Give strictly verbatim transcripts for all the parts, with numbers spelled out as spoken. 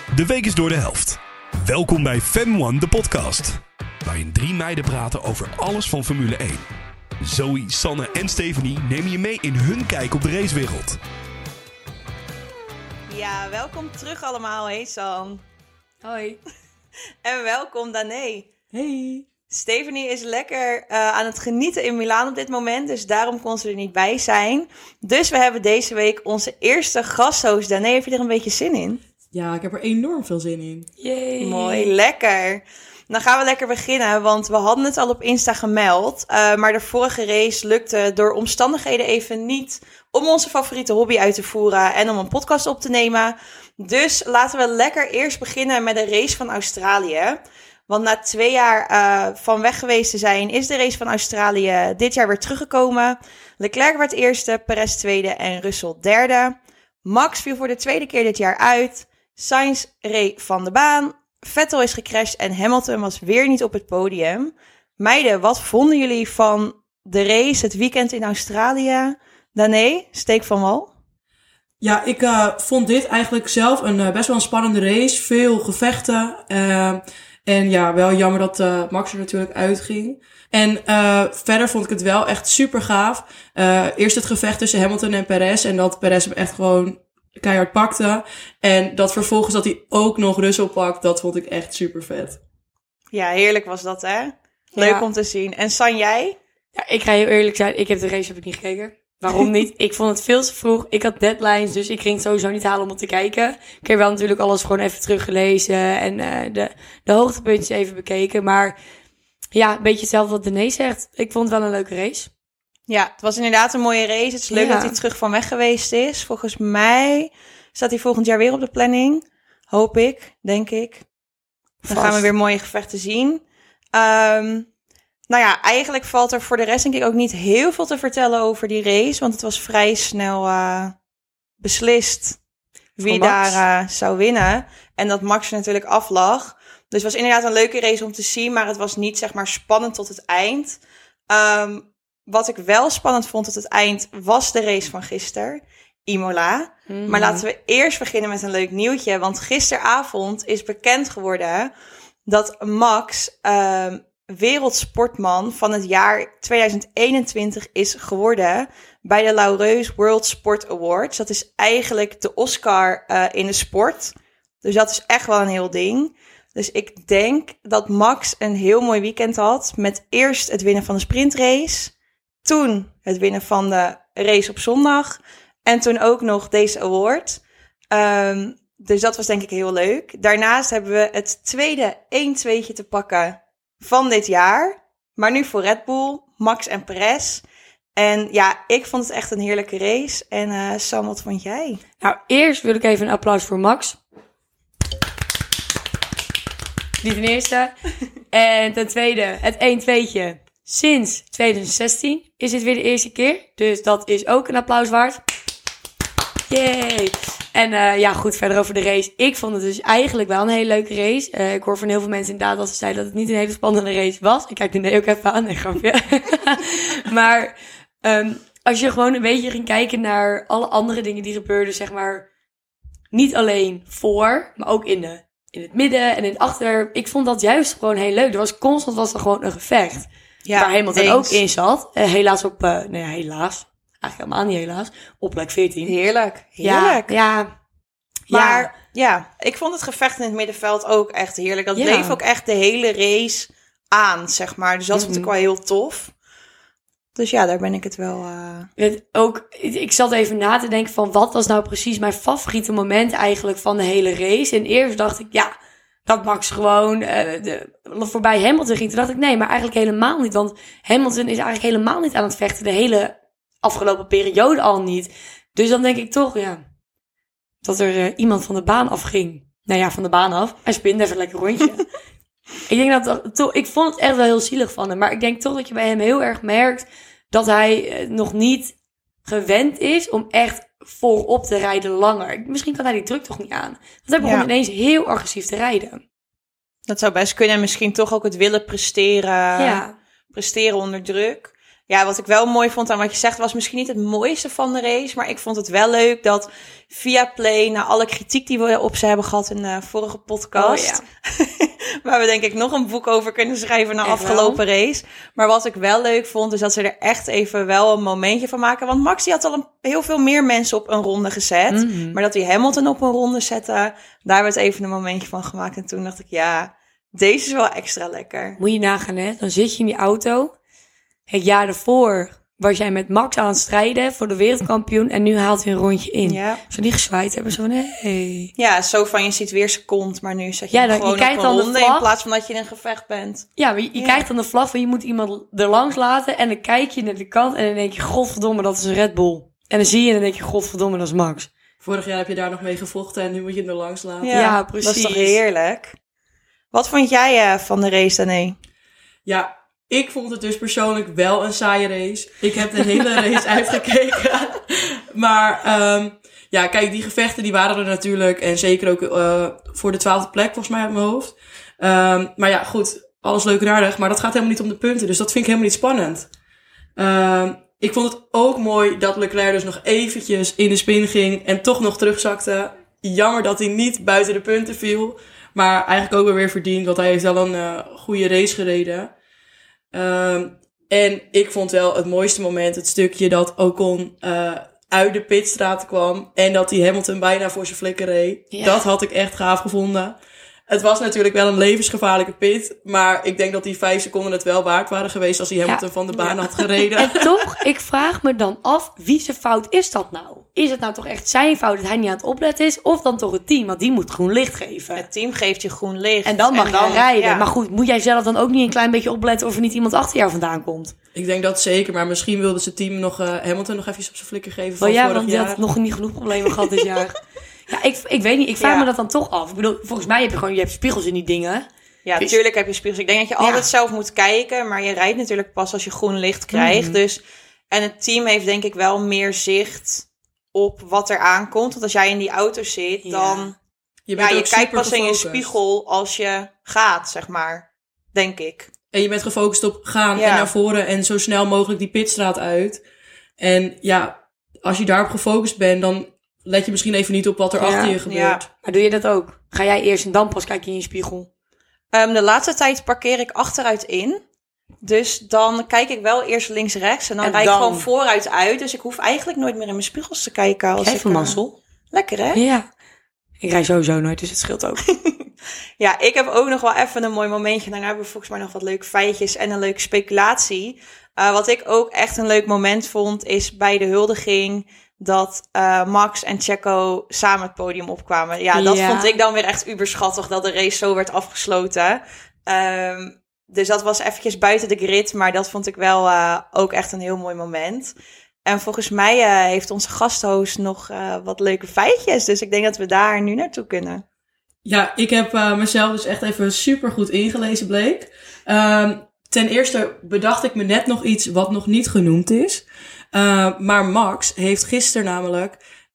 De week is door de helft. Welkom bij Fem One, de podcast. Waarin drie meiden praten over alles van Formule één. Zoe, Sanne en Stephanie nemen je mee in hun kijk op de racewereld. Ja, welkom terug allemaal. Hey San. Hoi. En welkom Danae. Hey. Stephanie is lekker uh, aan het genieten in Milaan op dit moment, dus daarom kon ze er niet bij zijn. Dus we hebben deze week onze eerste gasthost. Danae, heb je er een beetje zin in? Ja, ik heb er enorm veel zin in. Yay. Mooi, lekker. Dan gaan we lekker beginnen, want we hadden het al op Insta gemeld. Uh, maar de vorige race lukte door omstandigheden even niet om onze favoriete hobby uit te voeren en om een podcast op te nemen. Dus laten we lekker eerst beginnen met de race van Australië. Want na twee jaar uh, van weg geweest te zijn, is de race van Australië dit jaar weer teruggekomen. Leclerc werd eerste, Perez tweede en Russell derde. Max viel voor de tweede keer dit jaar uit. Sainz reed van de baan. Vettel is gecrashed en Hamilton was weer niet op het podium. Meiden, wat vonden jullie van de race, het weekend in Australië? Danae, steek van wal. Ja, ik uh, vond dit eigenlijk zelf een uh, best wel een spannende race. Veel gevechten. Uh, en ja, wel jammer dat uh, Max er natuurlijk uitging. En uh, verder vond ik het wel echt super gaaf. Uh, eerst het gevecht tussen Hamilton en Perez. En dat Perez hem echt gewoon keihard pakte. En dat vervolgens dat hij ook nog Russell pakt, dat vond ik echt super vet. Ja, heerlijk was dat, hè? Leuk ja. om te zien. En San, jij? Ja, ik ga heel eerlijk zijn, ik heb de race heb ik niet gekeken. Waarom niet? Ik vond het veel te vroeg. Ik had deadlines, dus ik ging het sowieso niet halen om het te kijken. Ik heb wel natuurlijk alles gewoon even teruggelezen en uh, de, de hoogtepuntjes even bekeken. Maar ja, een beetje hetzelfde wat Danae zegt. Ik vond het wel een leuke race. Ja, het was inderdaad een mooie race. Het is leuk ja. dat hij terug van weg geweest is. Volgens mij staat hij volgend jaar weer op de planning. Hoop ik, denk ik. Dan Vast. gaan we weer mooie gevechten zien. Um, nou ja, eigenlijk valt er voor de rest denk ik ook niet heel veel te vertellen over die race. Want het was vrij snel uh, beslist wie daar uh, zou winnen. En dat Max er natuurlijk aflag. Dus het was inderdaad een leuke race om te zien. Maar het was niet zeg maar spannend tot het eind. Um, Wat ik wel spannend vond tot het eind was de race van gisteren, Imola. Mm-hmm. Maar laten we eerst beginnen met een leuk nieuwtje. Want gisteravond is bekend geworden dat Max uh, wereldsportman van het jaar tweeduizend eenentwintig is geworden bij de Laureus World Sport Awards. Dat is eigenlijk de Oscar uh, in de sport. Dus dat is echt wel een heel ding. Dus ik denk dat Max een heel mooi weekend had met eerst het winnen van de sprintrace. Toen het winnen van de race op zondag. En toen ook nog deze award. Um, dus dat was denk ik heel leuk. Daarnaast hebben we het tweede één-tweetje te pakken van dit jaar. Maar nu voor Red Bull, Max en Perez. En ja, ik vond het echt een heerlijke race. En uh, Sam, wat vond jij? Nou, eerst wil ik even een applaus voor Max. Die ten eerste. En ten tweede, het één-tweetje. Sinds tweeduizend zestien is dit weer de eerste keer. Dus dat is ook een applaus waard. Yay! En uh, ja, goed, verder over de race. Ik vond het dus eigenlijk wel een hele leuke race. Uh, ik hoor van heel veel mensen inderdaad dat ze zeiden dat het niet een hele spannende race was. Ik kijk er ook even aan, nee, grapje. Maar um, als je gewoon een beetje ging kijken naar alle andere dingen die gebeurden, zeg maar, niet alleen voor, maar ook in, de, in het midden en in het achter. Ik vond dat juist gewoon heel leuk. Er was constant was er gewoon een gevecht. Ja, waar Hamilton eens. ook in zat. Uh, helaas op, uh, nee, helaas. Eigenlijk helemaal niet helaas. Op plek veertien. Heerlijk, heerlijk. Ja, ja. Maar ja. ja, ik vond het gevecht in het middenveld ook echt heerlijk. Dat ja. bleef ook echt de hele race aan, zeg maar. Dus dat mm-hmm. vond ik wel heel tof. Dus ja, daar ben ik het wel... Uh... Het ook, ik zat even na te denken van wat was nou precies mijn favoriete moment eigenlijk van de hele race. En eerst dacht ik, ja... dat Max gewoon uh, de, voorbij Hamilton ging. Toen dacht ik, nee, maar eigenlijk helemaal niet. Want Hamilton is eigenlijk helemaal niet aan het vechten. De hele afgelopen periode al niet. Dus dan denk ik toch, ja... dat er uh, iemand van de baan afging. Nou ja, van de baan af. Hij spinde even lekker rondje. ik denk dat toch... Ik vond het echt wel heel zielig van hem. Maar ik denk toch dat je bij hem heel erg merkt... dat hij uh, nog niet gewend is om echt voorop te rijden langer. Misschien kan hij die druk toch niet aan. Want hij begon ja. ineens heel agressief te rijden. Dat zou best kunnen. En misschien toch ook het willen presteren. Ja. Presteren onder druk. Ja, wat ik wel mooi vond aan wat je zegt, was misschien niet het mooiste van de race. Maar ik vond het wel leuk dat Viaplay, na alle kritiek die we op ze hebben gehad in de vorige podcast. Oh, ja. Waar we denk ik nog een boek over kunnen schrijven na afgelopen wel. race. Maar wat ik wel leuk vond, is dat ze er echt even wel een momentje van maken. Want Max die had al een, heel veel meer mensen op een ronde gezet. Mm-hmm. Maar dat hij Hamilton op een ronde zette, daar werd even een momentje van gemaakt. En toen dacht ik, ja, deze is wel extra lekker. Moet je nagaan, hè? Dan zit je in die auto. Het jaar ervoor was jij met Max aan het strijden voor de wereldkampioen. En nu haalt hij een rondje in. Ja. Zo die gezwaaid hebben, zo van, hey. Ja, zo van je ziet weer second, maar nu zet je, ja, dan, gewoon je kijkt op een ronde in plaats van dat je in een gevecht bent. Ja, maar je, je ja. kijkt dan de vlag van je moet iemand er langs laten. En dan kijk je naar de kant en dan denk je, godverdomme, dat is een Red Bull. En dan zie je en dan denk je, godverdomme, dat is Max. Vorig jaar heb je daar nog mee gevochten en nu moet je hem er langs laten. Ja, ja, precies. Dat is toch heerlijk. Wat vond jij uh, van de race, Danae? Ja, ik vond het dus persoonlijk wel een saaie race. Ik heb de hele race uitgekeken. Maar um, ja, kijk, die gevechten die waren er natuurlijk. En zeker ook uh, voor de twaalfde plek, volgens mij uit mijn hoofd. Um, maar ja, goed, alles leuk en aardig. Maar dat gaat helemaal niet om de punten. Dus dat vind ik helemaal niet spannend. Um, ik vond het ook mooi dat Leclerc dus nog eventjes in de spin ging. En toch nog terugzakte. Jammer dat hij niet buiten de punten viel. Maar eigenlijk ook wel weer verdiend. Want hij heeft wel een uh, goede race gereden. Um, en ik vond wel het mooiste moment het stukje dat Ocon uh, uit de pitstraat kwam en dat hij Hamilton bijna voor zijn flikker reed. Ja. Dat had ik echt gaaf gevonden. Het was natuurlijk wel een levensgevaarlijke pit, maar ik denk dat die vijf seconden het wel waard waren geweest als hij Hamilton ja. van de baan ja. had gereden. En toch, ik vraag me dan af, wie zijn fout is dat nou? Is het nou toch echt zijn fout dat hij niet aan het opletten is? Of dan toch het team? Want die moet groen licht geven. Het team geeft je groen licht. En dan mag en dan, je rijden. Ja. Maar goed, moet jij zelf dan ook niet een klein beetje opletten of er niet iemand achter jou vandaan komt? Ik denk dat zeker, maar misschien wilde zijn team nog uh, Hamilton nog even op zijn flikker geven van oh ja, vorig want jaar. die had nog niet genoeg problemen gehad dit jaar. Ja, ik, ik weet niet. Ik vraag ja. me dat dan toch af. Ik bedoel, volgens mij heb je gewoon je hebt spiegels in die dingen. Ja, dus, natuurlijk heb je spiegels. Ik denk dat je altijd ja. zelf moet kijken, maar je rijdt natuurlijk pas als je groen licht krijgt. Mm. Dus, en het team heeft denk ik wel meer zicht op wat er aankomt. Want als jij in die auto zit, ja. dan... Je, ja, je kijkt pas in je spiegel als je gaat, zeg maar. Denk ik. En je bent gefocust op gaan ja. en naar voren en zo snel mogelijk die pitstraat uit. En ja, als je daarop gefocust bent, dan let je misschien even niet op wat er ja. achter je gebeurt. Ja. Maar doe je dat ook? Ga jij eerst en dan pas kijk je in je spiegel? Um, de laatste tijd parkeer ik achteruit in. Dus dan kijk ik wel eerst links-rechts en dan en rijd ik dan... gewoon vooruit uit. Dus ik hoef eigenlijk nooit meer in mijn spiegels te kijken. Als Even ik, mazzel. Lekker, hè? Ja. Ik rijd sowieso nooit, dus het scheelt ook. Ja, ik heb ook nog wel even een mooi momentje. Daarna hebben we volgens mij nog wat leuke feitjes en een leuke speculatie. Uh, wat ik ook echt een leuk moment vond, is bij de huldiging dat uh, Max en Checo samen het podium opkwamen. Ja, dat ja. vond ik dan weer echt uberschattig dat de race zo werd afgesloten. Um, dus dat was eventjes buiten de grid, maar dat vond ik wel uh, ook echt een heel mooi moment. En volgens mij uh, heeft onze gasthost nog uh, wat leuke feitjes. Dus ik denk dat we daar nu naartoe kunnen. Ja, ik heb uh, mezelf dus echt even super goed ingelezen, bleek. Uh, ten eerste bedacht ik me net nog iets wat nog niet genoemd is. Uh, maar Max heeft gisteren namelijk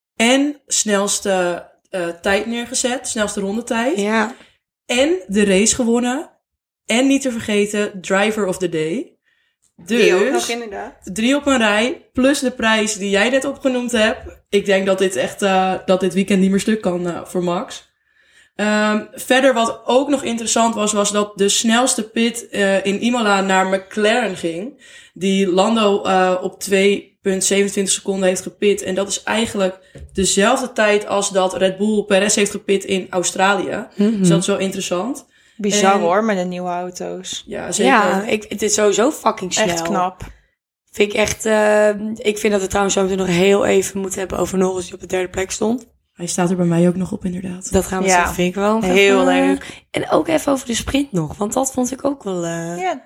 en snelste uh, tijd neergezet, snelste rondetijd. Ja. En de race gewonnen. En niet te vergeten, driver of the day. Dus, die ook nog inderdaad. Drie op een rij, plus de prijs die jij net opgenoemd hebt. Ik denk dat dit echt, uh, dat dit weekend niet meer stuk kan uh, voor Max. Um, verder wat ook nog interessant was, was dat de snelste pit uh, in Imola naar McLaren ging. Die Lando uh, op twee komma zevenentwintig seconden heeft gepit. En dat is eigenlijk dezelfde tijd als dat Red Bull Perez heeft gepit in Australië. Mm-hmm. Dus dat is wel interessant. Bizar en, hoor, met de nieuwe auto's. Ja, zeker. Ja, ik, het is sowieso fucking snel. Echt knap. Vind ik echt, uh, ik vind dat we trouwens zo meteen nog heel even moeten hebben over Norris die op de derde plek stond. Hij staat er bij mij ook nog op, inderdaad. Dat gaan we ja. zien, vind ik wel. Heel even, leuk. Uh, en ook even over de sprint nog, want dat vond ik ook wel... Uh, ja.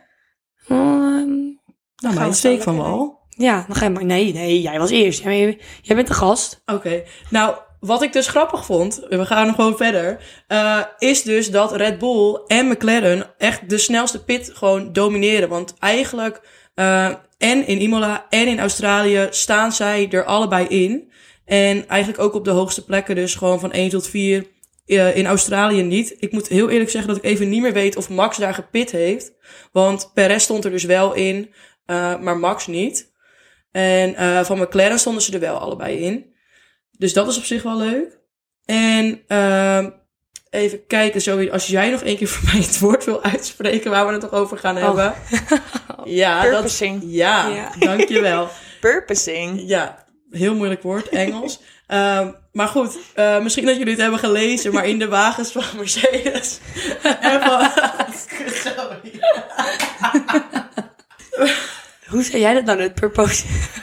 Um, nou, mijn steek van wel. Ja, dan ga je maar... Nee, nee, jij was eerst. Jij, jij bent de gast. Oké. Okay. Nou, wat ik dus grappig vond, we gaan nog gewoon verder, uh, is dus dat Red Bull en McLaren echt de snelste pit gewoon domineren. Want eigenlijk, uh, en in Imola en in Australië staan zij er allebei in. En eigenlijk ook op de hoogste plekken, dus gewoon van één tot vier. Uh, in Australië niet. Ik moet heel eerlijk zeggen dat ik even niet meer weet of Max daar gepit heeft. Want Perez stond er dus wel in. uh, maar Max niet. En uh, van McLaren stonden ze er wel allebei in. Dus dat is op zich wel leuk. En uh, even kijken, Zoe, als jij nog één keer voor mij het woord wil uitspreken waar we het toch over gaan oh. hebben. Ja, Purposing. Dat, ja, ja, dankjewel. Purposing. Ja, heel moeilijk woord, Engels. uh, maar goed, uh, misschien dat jullie het hebben gelezen, maar in de wagens van Mercedes. en van... Sorry. Hoe zei jij dat nou net? Purpose.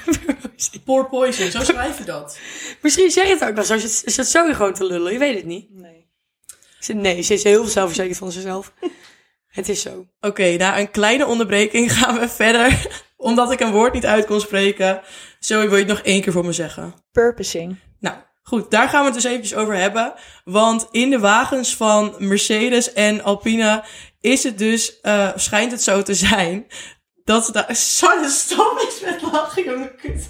Poor poison, zo schrijf je dat. Misschien zeg je het ook nog zo. Is dat zo gewoon te lullen? Je weet het niet. Nee. Nee, ze is heel zelfverzekerd van zichzelf. Het is zo. Oké, okay, na een kleine onderbreking gaan we verder. Omdat ik een woord niet uit kon spreken. Zoe, wil je het nog één keer voor me zeggen? Purposing. Nou, goed. Daar gaan we het dus eventjes over hebben. Want in de wagens van Mercedes en Alpine is het dus, uh, schijnt het zo te zijn, dat ze daar... Sorry, stop eens met lachen, jongen. Kut.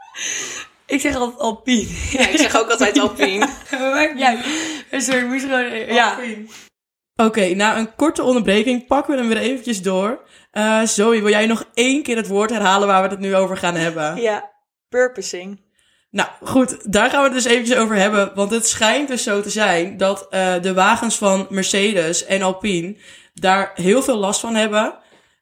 Ik zeg altijd Alpine. Ja, ik zeg ook altijd Alpine. Ja, sorry, ik moest gewoon... Ja. Oké, okay, na een korte onderbreking pakken we hem weer eventjes door. Uh, Zoe, wil jij nog één keer het woord herhalen waar we het nu over gaan hebben? Ja, purposing. Nou, goed, daar gaan we het dus eventjes over hebben. Want het schijnt dus zo te zijn dat uh, de wagens van Mercedes en Alpine daar heel veel last van hebben.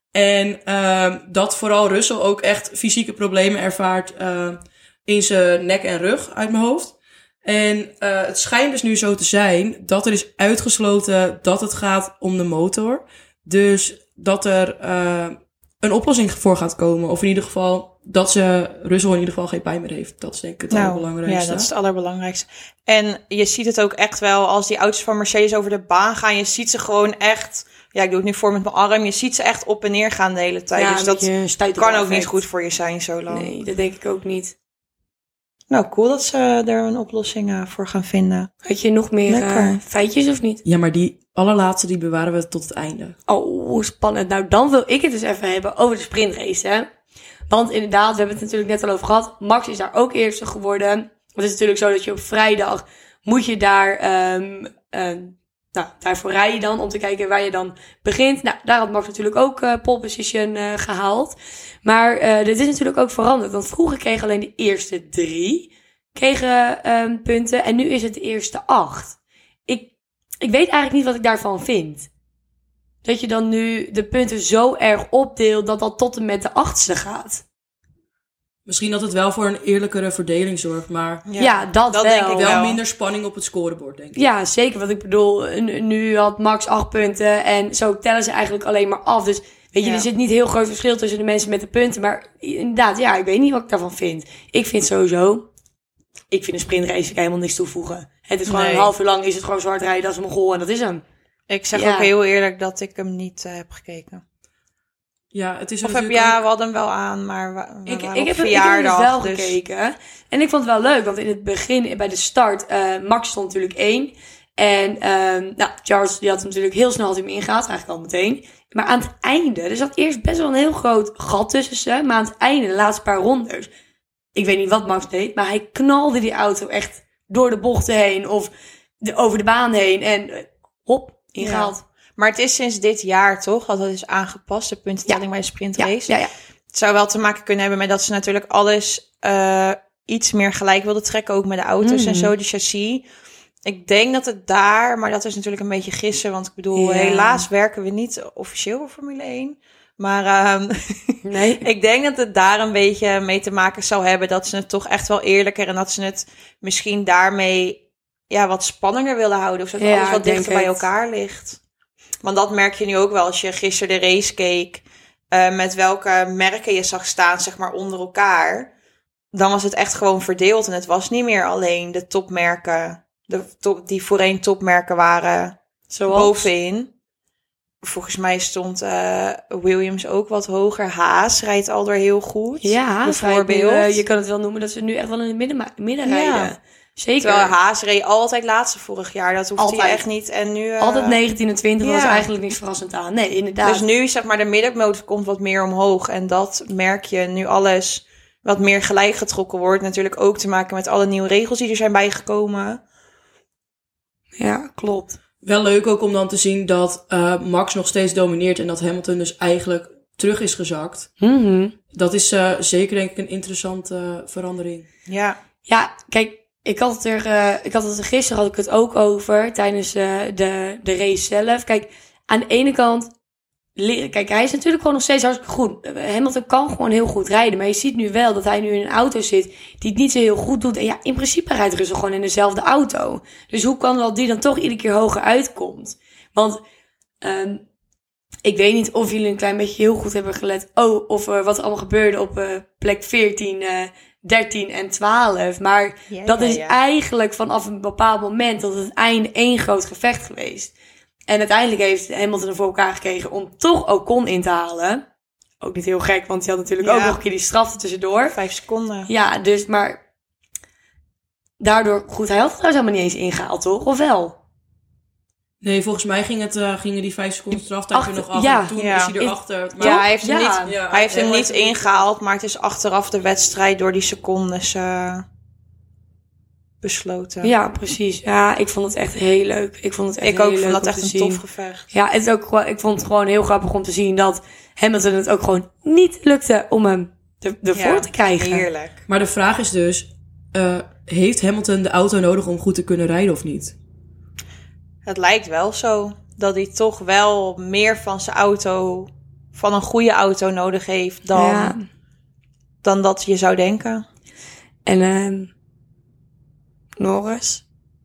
En uh, dat vooral Russell ook echt fysieke problemen ervaart uh, in zijn nek en rug uit mijn hoofd. En uh, het schijnt dus nu zo te zijn dat er is uitgesloten dat het gaat om de motor. Dus dat er uh, een oplossing voor gaat komen. Of in ieder geval dat ze Russell in ieder geval geen pijn meer heeft. Dat is denk ik het nou, allerbelangrijkste. Ja, dat is het allerbelangrijkste. En je ziet het ook echt wel als die auto's van Mercedes over de baan gaan. Je ziet ze gewoon echt... Ja, ik doe het nu voor met mijn arm. Je ziet ze echt op en neer gaan de hele tijd. Ja, dus dat kan ook niet goed voor je zijn zo lang. Nee, dat denk ik ook niet. Nou, cool dat ze er een oplossing uh, voor gaan vinden. Had je nog meer uh, feitjes of niet? Ja, maar die allerlaatste die bewaren we tot het einde. Oh, spannend. Nou, dan wil ik het dus even hebben over de sprintrace, hè. Want inderdaad, we hebben het natuurlijk net al over gehad. Max is daar ook eerste geworden. Het is natuurlijk zo dat je op vrijdag moet je daar... Um, um, nou, daarvoor rij je dan om te kijken waar je dan begint. Nou, daar had Max natuurlijk ook uh, pole position uh, gehaald. Maar uh, dit is natuurlijk ook veranderd. Want vroeger kregen alleen de eerste drie kregen, um, punten. En nu is het de eerste acht. Ik, ik weet eigenlijk niet wat ik daarvan vind. Dat je dan nu de punten zo erg opdeelt dat dat tot en met de achtste gaat. Misschien dat het wel voor een eerlijkere verdeling zorgt, maar... Ja, ja dat, dat wel. denk ik wel. Wel minder spanning op het scorebord, denk ik. Ja, zeker. Want ik bedoel, nu had Max acht punten en zo tellen ze eigenlijk alleen maar af. Dus weet je, ja. Er zit niet heel groot verschil tussen de mensen met de punten. Maar inderdaad, ja, ik weet niet wat ik daarvan vind. Ik vind sowieso, ik vind een sprintrace helemaal niks toevoegen. Het is gewoon nee. een half uur lang, is het gewoon zwart rijden, dat is een goal en dat is hem. Ik zeg ja. ook heel eerlijk dat ik hem niet uh, heb gekeken. Ja, het is of heb, ja, ook... we hadden hem wel aan, maar we, we ik, ik, ik heb verjaardag. Ik heb hem wel dus... gekeken. En ik vond het wel leuk, want in het begin, bij de start, uh, Max stond natuurlijk één. En uh, nou, Charles, die had hem natuurlijk heel snel had hij hem ingehaald, eigenlijk al meteen. Maar aan het einde, er zat eerst best wel een heel groot gat tussen ze. Maar aan het einde, de laatste paar rondes, ik weet niet wat Max deed, maar hij knalde die auto echt door de bochten heen of de, over de baan heen. En uh, hop, ingehaald. Ja. Maar het is sinds dit jaar toch, dat het is aangepast, de puntentelling ja. bij de sprintrace. Ja, ja, ja. Het zou wel te maken kunnen hebben met dat ze natuurlijk alles uh, iets meer gelijk wilden trekken, ook met de auto's mm. en zo, de chassis. Ik denk dat het daar, maar dat is natuurlijk een beetje gissen, want ik bedoel, ja. helaas werken we niet officieel voor Formule één. Maar um, nee. ik denk dat het daar een beetje mee te maken zou hebben, dat ze het toch echt wel eerlijker en dat ze het misschien daarmee ja, wat spannender willen houden, of zodat ja, alles wat dichter bij elkaar ligt. Want dat merk je nu ook wel als je gisteren de race keek, uh, met welke merken je zag staan, zeg maar, onder elkaar. Dan was het echt gewoon verdeeld en het was niet meer alleen de topmerken, de top, die voorheen topmerken waren, zoals bovenin. Volgens mij stond uh, Williams ook wat hoger. Haas rijdt al door heel goed. Ja, bijvoorbeeld. Uh, je kan het wel noemen dat ze nu echt wel in het midden, midden rijden. Ja. Zeker. Terwijl Haas reed altijd laatste vorig jaar. Dat hoeft hij echt niet. En nu, uh... altijd negentien en twintig ja. was eigenlijk niks verrassend aan. Nee, inderdaad. Dus nu, zeg maar, de middenmotor komt wat meer omhoog. En dat merk je nu alles wat meer gelijk getrokken wordt. Natuurlijk ook te maken met alle nieuwe regels die er zijn bijgekomen. Ja, klopt. Wel leuk ook om dan te zien dat uh, Max nog steeds domineert. En dat Hamilton dus eigenlijk terug is gezakt. Mm-hmm. Dat is uh, zeker denk ik een interessante uh, verandering. Ja. Ja, kijk, ik had het er, uh, ik had het er gisteren had ik het ook over tijdens uh, de, de race zelf. Kijk, aan de ene kant, kijk, hij is natuurlijk gewoon nog steeds hartstikke goed. Hamilton kan gewoon heel goed rijden, maar je ziet nu wel dat hij nu in een auto zit die het niet zo heel goed doet. En ja, in principe rijdt Russell gewoon in dezelfde auto. Dus hoe kan dat die dan toch iedere keer hoger uitkomt? Want um, ik weet niet of jullie een klein beetje heel goed hebben gelet. Oh, of uh, wat er allemaal gebeurde op uh, plek veertien, uh, dertien en twaalf. Maar ja, dat ja, is ja. eigenlijk vanaf een bepaald moment tot het einde één groot gevecht geweest. En uiteindelijk heeft Hamilton er voor elkaar gekregen om toch Ocon in te halen. Ook niet heel gek, want hij had natuurlijk ja. ook nog een keer die straf er tussendoor. Vijf seconden. Ja, dus maar daardoor, goed, hij had het trouwens helemaal niet eens ingehaald, toch? Of wel? Nee, volgens mij ging het, uh, gingen die vijf seconden straftijd er nog af. Ja. En toen Ja. is hij erachter. Maar Ja, hij heeft hem Ja. niet, Ja, hij heeft hem heel niet erg. ingehaald, maar het is achteraf de wedstrijd door die secondes uh, besloten. Ja, precies. Ja, ik vond het echt heel leuk. Ik vond het echt Ik heel ook leuk vond dat om echt te een zien. tof gevecht. Ja, het is ook gewoon, ik vond het gewoon heel grappig om te zien dat Hamilton het ook gewoon niet lukte om hem er- ervoor Ja, te krijgen. Heerlijk. Maar de vraag is dus, uh, heeft Hamilton de auto nodig om goed te kunnen rijden of niet? Het lijkt wel zo dat hij toch wel meer van zijn auto, van een goede auto nodig heeft dan, Ja. dan dat je zou denken. En ehm Norris.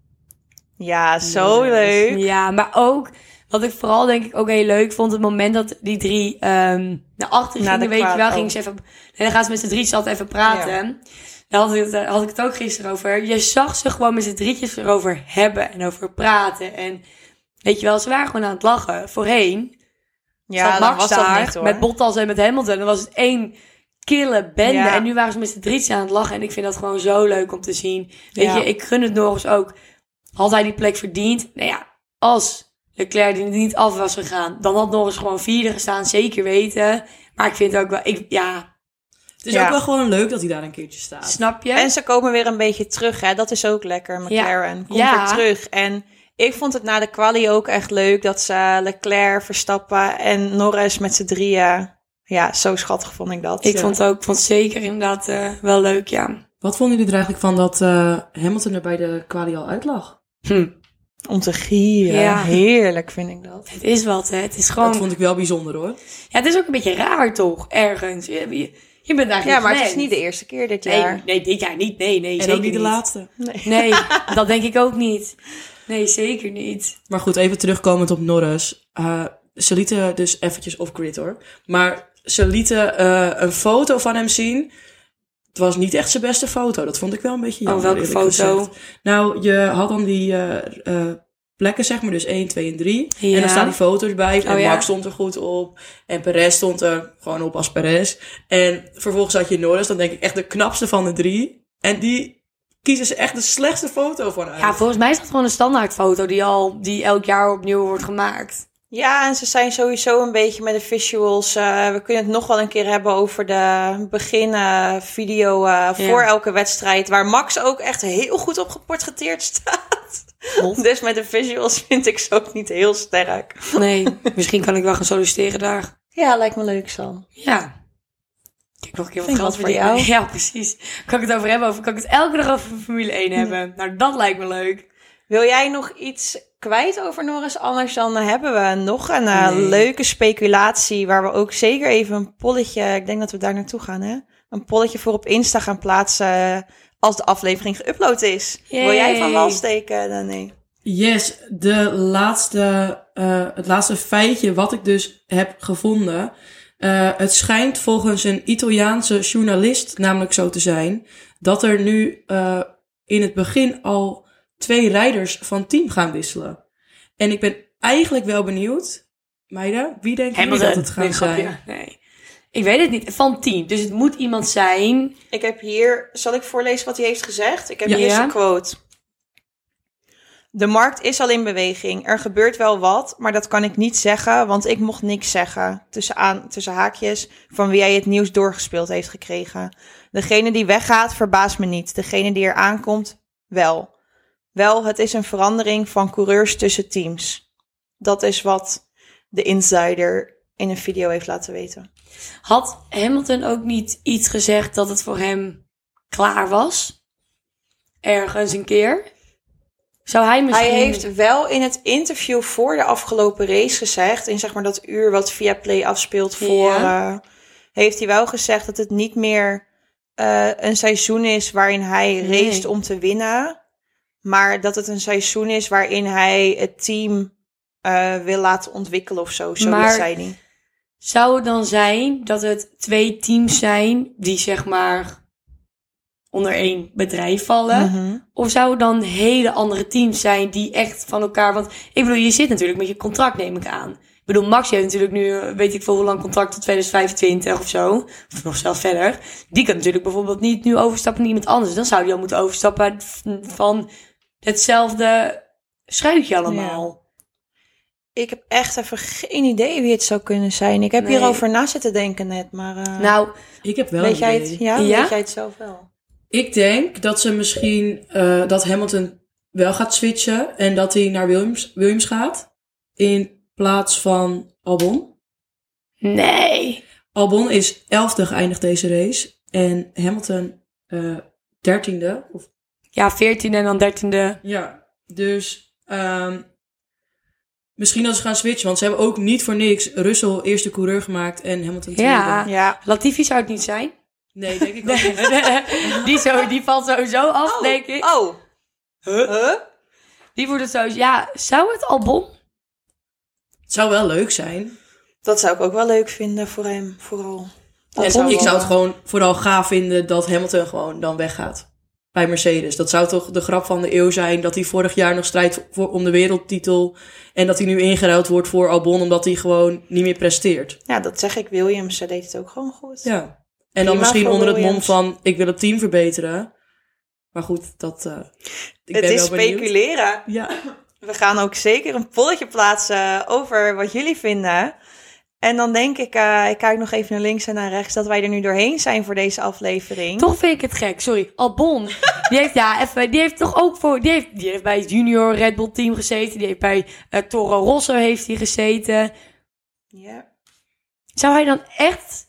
Ja, zo Nice. leuk. Ja, maar ook, wat ik vooral denk ik ook heel leuk vond, het moment dat die drie um, naar achter Na gingen, de weet je kwa- wel, oh. gingen ze even, nee, dan gaan ze met z'n drie's altijd even praten. Daar had ik, het, had ik het ook gisteren over. Je zag ze gewoon met z'n drietjes erover hebben en over praten. En weet je wel, ze waren gewoon aan het lachen. Voorheen Ja, zat dan Max was dat daar niet hoor. met Bottas en met Hamilton. Dan was het één kille bende. Ja. En nu waren ze met z'n drietjes aan het lachen. En ik vind dat gewoon zo leuk om te zien. Weet Ja. je, ik gun het Norris ook. Had hij die plek verdiend? Nou ja, als Leclerc die niet af was gegaan, dan had Norris gewoon vierde gestaan. Zeker weten. Maar ik vind ook wel, ik, ja, Het is Ja. ook wel gewoon leuk dat hij daar een keertje staat. snap je? En ze komen weer een beetje terug, hè. Dat is ook lekker. McLaren komt Ja. weer terug. En ik vond het na de quali ook echt leuk dat ze Leclerc, Verstappen en Norris met z'n drieën... Ja, zo schattig vond ik dat. Ik Ja. vond het ook, ik vond het zeker inderdaad uh, wel leuk, ja. Wat vonden jullie er eigenlijk van dat uh, Hamilton er bij de quali al uitlag? Hm. Om te gieren. Ja. Heerlijk vind ik dat. Het is wat, hè. Het is gewoon, Dat vond ik wel bijzonder hoor. ja, het is ook een beetje raar toch, ergens. Je, je, je bent eigenlijk Ja, maar het is gewend. niet de eerste keer dit Nee, jaar. nee, dit jaar niet. Nee, nee, En zeker ook niet de laatste. Nee. Nee, dat denk ik ook niet. Nee, zeker niet. Maar goed, even terugkomend op Norris. Uh, ze lieten dus eventjes off-grid hoor. Maar ze lieten uh, een foto van hem zien. Het was niet echt zijn beste foto. Dat vond ik wel een beetje jammer. Oh, welke eerlijk foto? gezegd. Nou, je had dan die uh, uh, plekken zeg maar. Dus één, twee en drie. Ja. En dan staan die foto's bij. En Oh, ja. Max stond er goed op. En Perez stond er gewoon op als Perez. En vervolgens had je Norris. Dan denk ik echt de knapste van de drie. En die kiezen ze echt de slechtste foto van uit. Ja, volgens mij is dat gewoon een standaardfoto die al, die elk jaar opnieuw wordt gemaakt. Ja, en ze zijn sowieso een beetje met de visuals. Uh, we kunnen het nog wel een keer hebben over de begin uh, video uh, voor Ja. elke wedstrijd. Waar Max ook echt heel goed op geportretteerd staat. Dus met de visuals vind ik ze ook niet heel sterk. Nee, misschien kan ik wel gaan solliciteren daar. Ja, lijkt me leuk, Sam. Ja. Kijk, nog een keer wat Vind ik geld wat voor verdienen. jou. Ja, precies. Kan ik het over hebben? Of kan ik het elke dag over Formule één hebben? Nou, dat lijkt me leuk. Wil jij nog iets kwijt over Norris? Anders dan hebben we nog een uh, Nee. leuke speculatie. Waar we ook zeker even een polletje... Ik denk dat we daar naartoe gaan, hè? Een polletje voor op Insta gaan plaatsen als de aflevering geüpload is. Yay. Wil jij van wal steken? Dan nee. Yes, de laatste, uh, het laatste feitje wat ik dus heb gevonden. Uh, het schijnt volgens een Italiaanse journalist namelijk zo te zijn dat er nu uh, in het begin al twee rijders van team gaan wisselen. En ik ben eigenlijk wel benieuwd, meiden, wie denken jullie dat het gaan Nee, grapje. zijn? Nee. Ik weet het niet. Van team. Dus het moet iemand zijn. Ik heb hier... Zal ik voorlezen wat hij heeft gezegd? Ik heb Ja. hier Ja. zijn quote. De markt is al in beweging. Er gebeurt wel wat, maar dat kan ik niet zeggen, want ik mocht niks zeggen. Tussen, aan, tussen haakjes van wie hij het nieuws doorgespeeld heeft gekregen. Degene die weggaat verbaast me niet. Degene die er aankomt, wel. Wel, het is een verandering van coureurs tussen teams. Dat is wat de insider in een video heeft laten weten. Had Hamilton ook niet iets gezegd dat het voor hem klaar was? Ergens een keer? Zou hij misschien... Hij heeft wel in het interview voor de afgelopen race gezegd, in zeg maar dat uur wat Viaplay afspeelt voor, ja. uh, heeft hij wel gezegd dat het niet meer uh, een seizoen is waarin hij nee. raced om te winnen, maar dat het een seizoen is waarin hij het team uh, wil laten ontwikkelen of zo. Zo maar zei hij. Zou het dan zijn dat het twee teams zijn die zeg maar onder één bedrijf vallen? Mm-hmm. Of zou het dan hele andere teams zijn die echt van elkaar... Want ik bedoel, je zit natuurlijk met je contract, neem ik aan. Ik bedoel, Max heeft natuurlijk nu, weet ik veel hoe lang contract tot twintig vijfentwintig of zo. Of nog zelf verder. Die kan natuurlijk bijvoorbeeld niet nu overstappen naar iemand anders. Dan zou die al moeten overstappen van hetzelfde schuitje allemaal. Ja. Ik heb echt even geen idee wie het zou kunnen zijn. Ik heb nee. hierover na zitten denken net, maar... Uh, nou, ik heb wel weet een jij idee. Het, ja, ja, weet jij het zelf wel? Ik denk dat ze misschien... Uh, dat Hamilton wel gaat switchen en dat hij naar Williams, Williams gaat. In plaats van Albon. Nee. Albon is elfde geëindigd deze race. En Hamilton uh, dertiende. Of... Ja, veertiende en dan dertiende. Ja, dus... Um, misschien dat ze gaan switchen, want ze hebben ook niet voor niks Russell eerste coureur gemaakt en Hamilton tweede. Ja, ja. Latifi zou het niet zijn. Nee, denk ik ook niet. die, zo, die valt sowieso af, oh, denk ik. Oh. Huh? huh? Die wordt het sowieso... Ja, zou het Albon? Het zou wel leuk zijn. Dat zou ik ook wel leuk vinden voor hem, vooral. En zou ik wel... zou het gewoon vooral gaaf vinden dat Hamilton gewoon dan weggaat. Bij Mercedes. Dat zou toch de grap van de eeuw zijn dat hij vorig jaar nog strijdt voor, om de wereldtitel. En dat hij nu ingeruild wordt voor Albon omdat hij gewoon niet meer presteert. Ja, dat zeg ik. Williams deed het ook gewoon goed. Ja. En dan Prima misschien onder Williams. Het mom van ik wil het team verbeteren. Maar goed, dat... Uh, ik het ben is wel speculeren. Ja. We gaan ook zeker een polletje plaatsen over wat jullie vinden. En dan denk ik, uh, ik kijk nog even naar links en naar rechts, dat wij er nu doorheen zijn voor deze aflevering. Toch vind ik het gek, sorry. Albon, die heeft, ja, even, die heeft toch ook voor, die heeft, die heeft bij het junior Red Bull team gezeten. Die heeft bij uh, Toro Rosso heeft hij gezeten. Ja. Zou hij dan echt...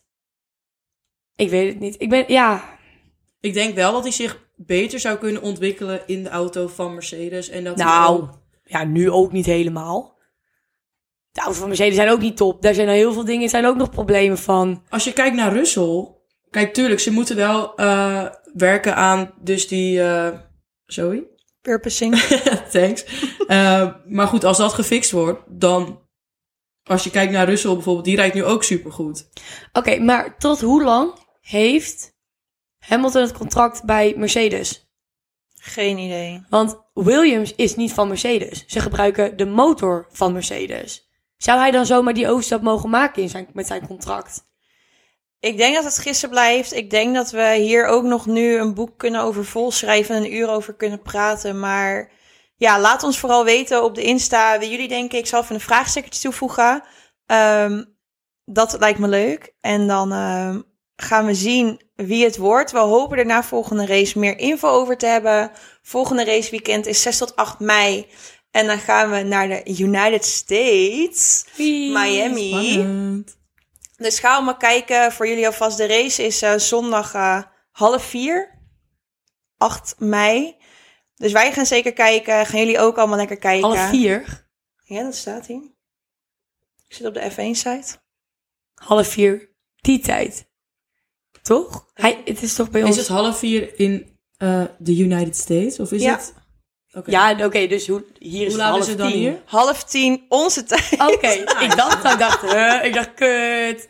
Ik weet het niet. Ik ben, ja... Ik denk wel dat hij zich beter zou kunnen ontwikkelen in de auto van Mercedes. En dat nou, ook... ja, nu ook niet helemaal. De auto's van Mercedes zijn ook niet top. Daar zijn er heel veel dingen, er zijn ook nog problemen van. Als je kijkt naar Russell... Kijk, tuurlijk, ze moeten wel uh, werken aan dus die... Uh, Zoe? Purposing. Thanks. uh, maar goed, als dat gefixt wordt, dan... Als je kijkt naar Russell bijvoorbeeld, die rijdt nu ook supergoed. Oké, okay, maar tot hoe lang heeft Hamilton het contract bij Mercedes? Geen idee. Want Williams is niet van Mercedes. Ze gebruiken de motor van Mercedes. Zou hij dan zomaar die overstap mogen maken in zijn, met zijn contract? Ik denk dat het gissen blijft. Ik denk dat we hier ook nog nu een boek kunnen over volschrijven en een uur over kunnen praten. Maar ja, laat ons vooral weten op de Insta wie jullie denken. Ik zal even een vraagstukje toevoegen. Um, dat lijkt me leuk. En dan uh, gaan we zien wie het wordt. We hopen er na volgende race meer info over te hebben. Volgende raceweekend is zes tot acht mei. En dan gaan we naar de United States. Wee, Miami. Spannend. Dus ga maar kijken. Voor jullie alvast. De race is uh, zondag uh, half vier. acht mei. Dus wij gaan zeker kijken. Gaan jullie ook allemaal lekker kijken. Half vier? Ja, dat staat hier. Ik zit op de F één site. Half vier. Die tijd. Toch? Hij, het is toch bij ons... Is het half vier in uh, de United States? Of is ja. het... Okay. Ja, oké, okay, dus hoe, hier is hoe het laat half is het dan tien. hier? Half tien onze tijd. Oké, okay. ik dacht, ik dacht, uh, ik dacht, kut.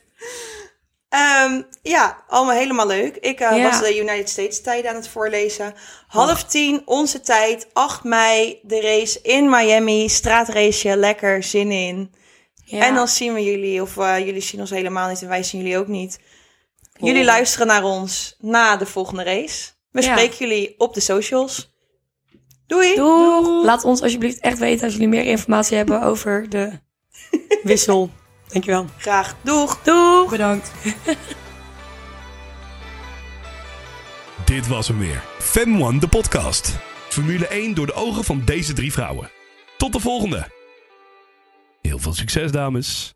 Um, ja, allemaal helemaal leuk. Ik uh, ja. was de United States tijd aan het voorlezen. Half tien onze tijd, acht mei, de race in Miami. Straatraceje, lekker, zin in. Ja. En dan zien we jullie, of uh, jullie zien ons helemaal niet en wij zien jullie ook niet. Oh. Jullie luisteren naar ons na de volgende race. We ja. spreken jullie op de socials. Doei! Doeg. Laat ons alsjeblieft echt weten als jullie meer informatie hebben over de wissel. Dankjewel. Graag. Doeg! Doeg! Bedankt. Dit was hem weer. Fem One, de podcast. Formule één door de ogen van deze drie vrouwen. Tot de volgende. Heel veel succes, dames.